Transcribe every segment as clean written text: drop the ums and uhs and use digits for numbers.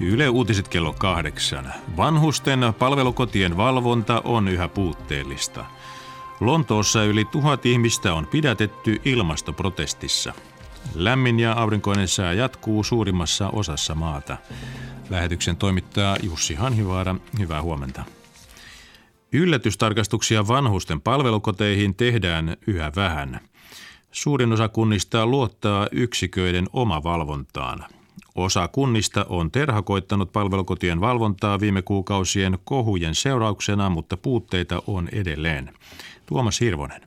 Yle Uutiset kello 8. Vanhusten palvelukotien valvonta on yhä puutteellista. Lontoossa yli 1000 ihmistä on pidätetty ilmastoprotestissa. Lämmin ja aurinkoinen sää jatkuu suurimmassa osassa maata. Lähetyksen toimittaa Jussi Hanhivaara. Hyvää huomenta. Yllätystarkastuksia vanhusten palvelukoteihin tehdään yhä vähän. Suurin osa kunnista luottaa yksiköiden omavalvontaan. Osa kunnista on terhakoittanut palvelukotien valvontaa viime kuukausien kohujen seurauksena, mutta puutteita on edelleen. Tuomas Hirvonen.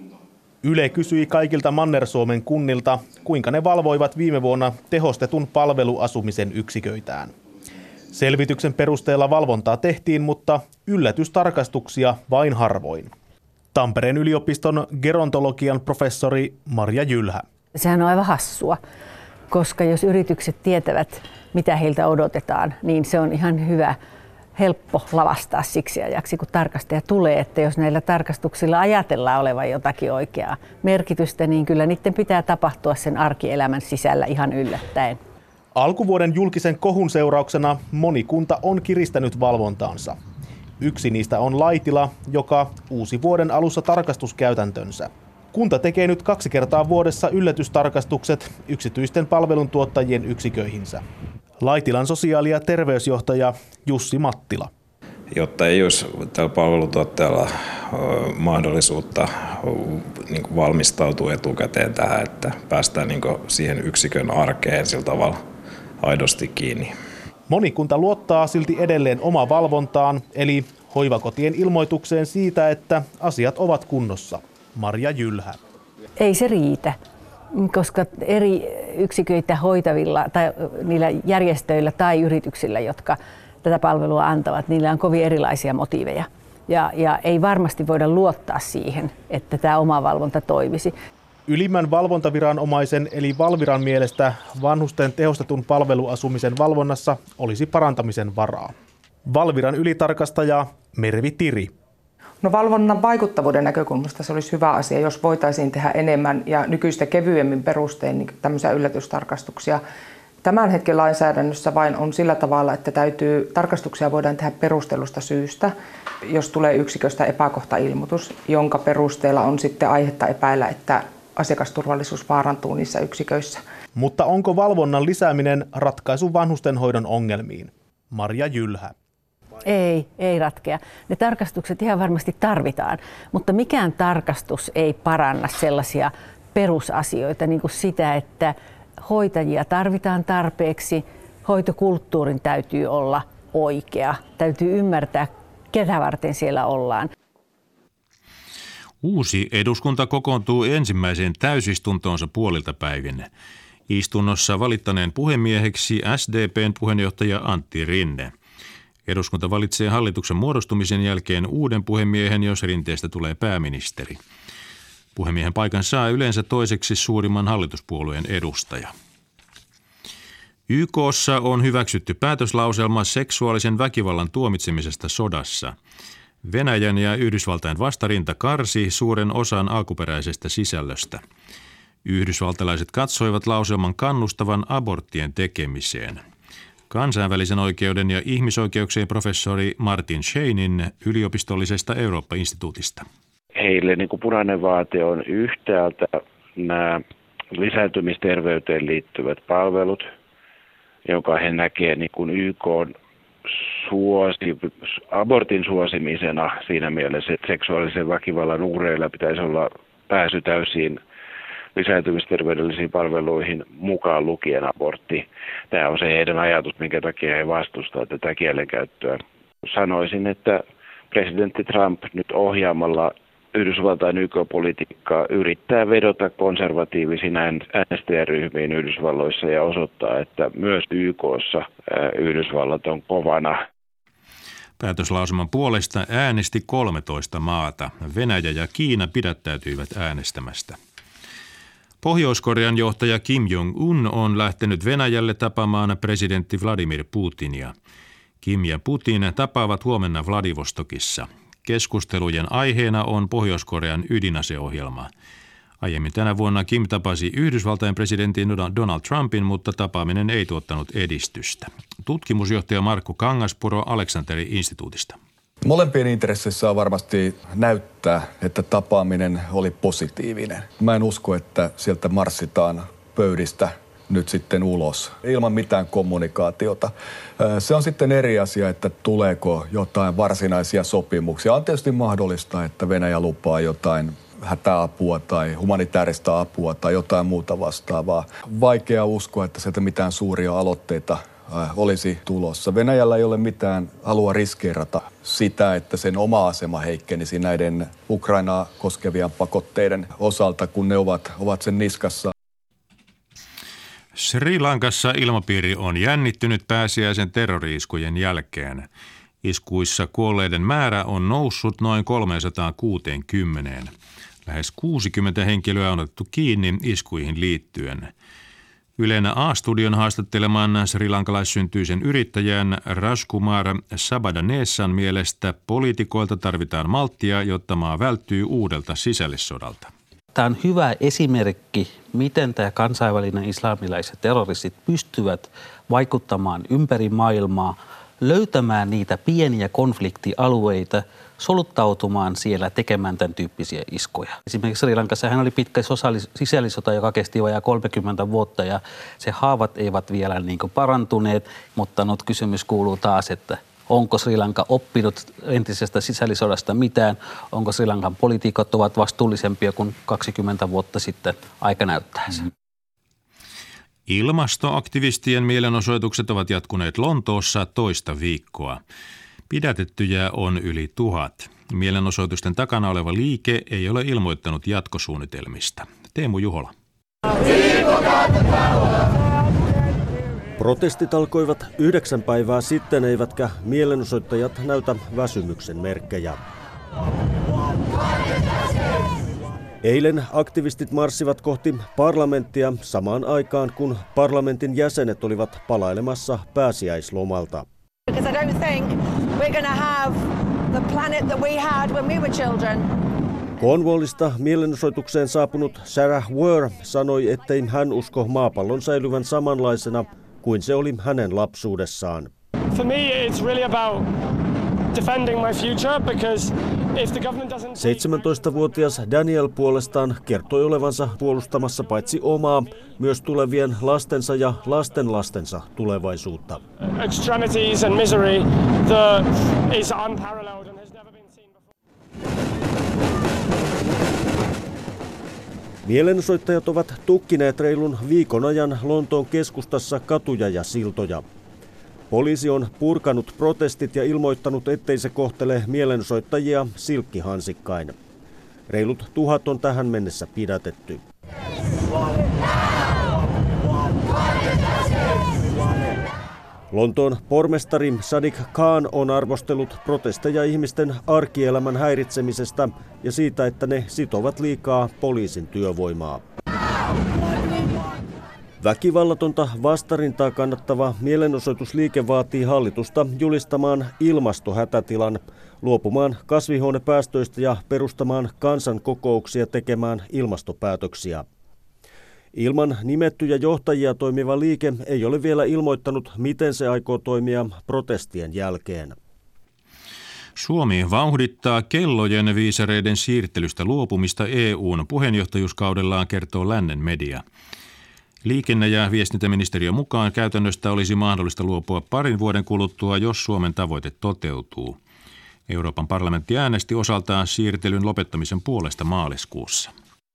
Yle kysyi kaikilta Manner-Suomen kunnilta, kuinka ne valvoivat viime vuonna tehostetun palveluasumisen yksiköitään. Selvityksen perusteella valvontaa tehtiin, mutta yllätystarkastuksia vain harvoin. Tampereen yliopiston gerontologian professori Marja Jylhä. Sehän on aivan hassua, koska jos yritykset tietävät, mitä heiltä odotetaan, niin se on ihan helppo lavastaa siksi ajaksi, kun tarkastaja tulee, että jos näillä tarkastuksilla ajatellaan olevan jotakin oikeaa merkitystä, niin kyllä niiden pitää tapahtua sen arkielämän sisällä ihan yllättäen. Alkuvuoden julkisen kohun seurauksena moni kunta on kiristänyt valvontaansa. Yksi niistä on Laitila, joka uusi vuoden alussa tarkastuskäytäntönsä. Kunta tekee nyt 2 kertaa vuodessa yllätystarkastukset yksityisten palveluntuottajien yksiköihinsä. Laitilan sosiaali- ja terveysjohtaja Jussi Mattila. Jotta ei olisi tällä palveluntuottajalla mahdollisuutta valmistautua etukäteen tähän, että päästään siihen yksikön arkeen sillä tavalla aidosti kiinni. Moni kunta luottaa silti edelleen omavalvontaan, eli hoivakotien ilmoitukseen siitä, että asiat ovat kunnossa. Marja Jylhä. Ei se riitä, koska eri yksiköitä hoitavilla tai niillä järjestöillä tai yrityksillä, jotka tätä palvelua antavat, niillä on kovin erilaisia motiiveja. Ja ei varmasti voida luottaa siihen, että tämä omavalvonta toimisi. Ylimmän valvontaviranomaisen eli Valviran mielestä vanhusten tehostetun palveluasumisen valvonnassa olisi parantamisen varaa. Valviran ylitarkastaja Mervi Tiri. No valvonnan vaikuttavuuden näkökulmasta se olisi hyvä asia, jos voitaisiin tehdä enemmän ja nykyistä kevyemmin perustein niin tämmöisiä yllätystarkastuksia. Tämän hetken lainsäädännössä vain on sillä tavalla, että tarkastuksia voidaan tehdä perustellusta syystä, jos tulee yksiköstä epäkohtailmoitus, jonka perusteella on sitten aihetta epäillä, että asiakasturvallisuus vaarantuu niissä yksiköissä. Mutta onko valvonnan lisääminen ratkaisu vanhustenhoidon ongelmiin? Marja Jylhä. Ei ratkea. Ne tarkastukset ihan varmasti tarvitaan, mutta mikään tarkastus ei paranna sellaisia perusasioita, niin kuin sitä, että hoitajia tarvitaan tarpeeksi, hoitokulttuurin täytyy olla oikea, täytyy ymmärtää, ketä varten siellä ollaan. Uusi eduskunta kokoontuu ensimmäiseen täysistuntoonsa puolilta päivin. Istunnossa valittaneen puhemieheksi SDP:n puheenjohtaja Antti Rinne. Eduskunta valitsee hallituksen muodostumisen jälkeen uuden puhemiehen, jos Rinteestä tulee pääministeri. Puhemiehen paikan saa yleensä toiseksi suurimman hallituspuolueen edustaja. YK:ssa on hyväksytty päätöslauselma seksuaalisen väkivallan tuomitsemisesta sodassa. Venäjän ja Yhdysvaltain vastarinta karsi suuren osan alkuperäisestä sisällöstä. Yhdysvaltalaiset katsoivat lauselman kannustavan aborttien tekemiseen. Kansainvälisen oikeuden ja ihmisoikeuksien professori Martin Scheinin yliopistollisesta Eurooppa-instituutista. Heille punainen vaate on yhtäältä nämä lisääntymisterveyteen liittyvät palvelut, joka he näkee YK:n abortin suosimisena siinä mielessä, että seksuaalisen väkivallan uhreilla pitäisi olla pääsy täysiin lisääntymisterveydellisiin palveluihin mukaan lukien abortti. Tämä on se heidän ajatus, minkä takia he vastustavat tätä kielenkäyttöä. Sanoisin, että presidentti Trump nyt ohjaamalla Yhdysvaltain YK-politiikkaa yrittää vedota konservatiivisiin äänestäjäryhmiin Yhdysvalloissa ja osoittaa, että myös YK:ssa Yhdysvallat on kovana. Päätöslauselman puolesta äänesti 13 maata. Venäjä ja Kiina pidättäytyivät äänestämästä. Pohjois-Korean johtaja Kim Jong-un on lähtenyt Venäjälle tapaamaan presidentti Vladimir Putinia. Kim ja Putin tapaavat huomenna Vladivostokissa. Keskustelujen aiheena on Pohjois-Korean ydinaseohjelma. Aiemmin tänä vuonna Kim tapasi Yhdysvaltain presidentin Donald Trumpin, mutta tapaaminen ei tuottanut edistystä. Tutkimusjohtaja Markku Kangaspuro Aleksanteri-instituutista. Molempien intresseissä on varmasti näyttää, että tapaaminen oli positiivinen. Mä en usko, että sieltä marssitaan pöydistä nyt sitten ulos ilman mitään kommunikaatiota. Se on sitten eri asia, että tuleeko jotain varsinaisia sopimuksia. On tietysti mahdollista, että Venäjä lupaa jotain hätäapua tai humanitaarista apua tai jotain muuta vastaavaa. Vaikea uskoa, että sieltä mitään suuria aloitteita olisi tulossa. Venäjällä ei ole mitään halua riskeerata sitä, että sen oma asema heikkenisi näiden Ukrainaa koskevien pakotteiden osalta, kun ne ovat sen niskassa. Sri Lankassa ilmapiiri on jännittynyt pääsiäisen terrori-iskujen jälkeen. Iskuissa kuolleiden määrä on noussut noin 360. Lähes 60 henkilöä on otettu kiinni iskuihin liittyen. Ylen A-studion haastatteleman srilankalaissyntyisen yrittäjän Rajkumar Sabadanesan mielestä poliitikoilta tarvitaan malttia, jotta maa välttyy uudelta sisällissodalta. Tämä on hyvä esimerkki, miten tämä kansainvälinen islamilaiset terroristit pystyvät vaikuttamaan ympäri maailmaa, löytämään niitä pieniä konfliktialueita, soluttautumaan siellä tekemään tämän tyyppisiä iskuja. Esimerkiksi Sri Lankassa hän oli pitkä sisällissota, joka kesti vajaa 30 vuotta ja se haavat eivät vielä parantuneet, mutta nyt kysymys kuuluu taas, että onko Sri Lanka oppinut entisestä sisällissodasta mitään? Onko Sri Lankan poliitikot ovat vastuullisempia kuin 20 vuotta sitten? Aika näyttää sen. Ilmastoaktivistien mielenosoitukset ovat jatkuneet Lontoossa toista viikkoa. Pidätettyjä on yli 1000. Mielenosoitusten takana oleva liike ei ole ilmoittanut jatkosuunnitelmista. Teemu Juhola. Protestit alkoivat 9 päivää sitten, eivätkä mielenosoittajat näytä väsymyksen merkkejä. Eilen aktivistit marssivat kohti parlamenttia samaan aikaan, kun parlamentin jäsenet olivat palailemassa pääsiäislomalta. Cornwallista mielenosoitukseen saapunut Sarah Ware sanoi, ettei hän usko maapallon säilyvän samanlaisena kuin se oli hänen lapsuudessaan. For me it's really about defending my future because if the government doesn't 17-vuotias Daniel puolestaan kertoi olevansa puolustamassa paitsi omaa, myös tulevien lastensa ja lastenlastensa tulevaisuutta. Extremities and misery that is unparalleled and has never been seen before. Mielenosoittajat ovat tukkineet reilun viikon ajan Lontoon keskustassa katuja ja siltoja. Poliisi on purkanut protestit ja ilmoittanut, ettei se kohtele mielenosoittajia silkkihansikkain. Reilut 1000 on tähän mennessä pidätetty. Lontoon pormestari Sadiq Khan on arvostellut protesteja ihmisten arkielämän häiritsemisestä ja siitä, että ne sitovat liikaa poliisin työvoimaa. Väkivallatonta vastarintaa kannattava mielenosoitusliike vaatii hallitusta julistamaan ilmastohätätilan, luopumaan kasvihuonepäästöistä ja perustamaan kansankokouksia tekemään ilmastopäätöksiä. Ilman nimettyjä johtajia toimiva liike ei ole vielä ilmoittanut, miten se aikoo toimia protestien jälkeen. Suomi vauhdittaa kellojen viisareiden siirtelystä luopumista EU:n puheenjohtajuuskaudellaan, kertoo lännen media. Liikenne- ja viestintäministeriön mukaan käytännöstä olisi mahdollista luopua parin vuoden kuluttua, jos Suomen tavoite toteutuu. Euroopan parlamentti äänesti osaltaan siirtelyn lopettamisen puolesta maaliskuussa.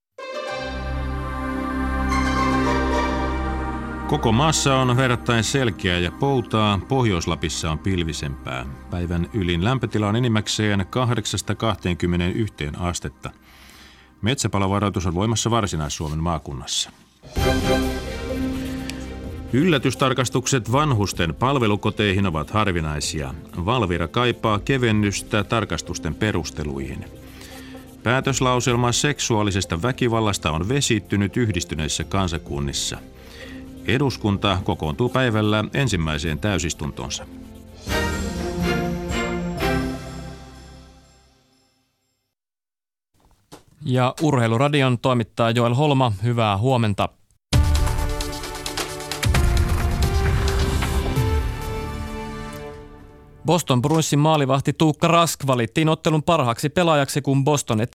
Koko maassa on verrattain selkeää ja poutaa, Pohjois-Lapissa on pilvisempää. Päivän ylin lämpötila on enimmäkseen 8-21 astetta. Metsäpalovaroitus on voimassa Varsinais-Suomen maakunnassa. Yllätystarkastukset vanhusten palvelukoteihin ovat harvinaisia. Valvira kaipaa kevennystä tarkastusten perusteluihin. Päätöslauselma seksuaalisesta väkivallasta on vesittynyt Yhdistyneissä kansakunnissa. Eduskunta kokoontuu päivällä ensimmäiseen täysistuntonsa. Ja Urheiluradion toimittaja Joel Holma, hyvää huomenta. Boston Bruinsin maalivahti Tuukka Rask valittiin ottelun parhaaksi pelaajaksi, kun Boston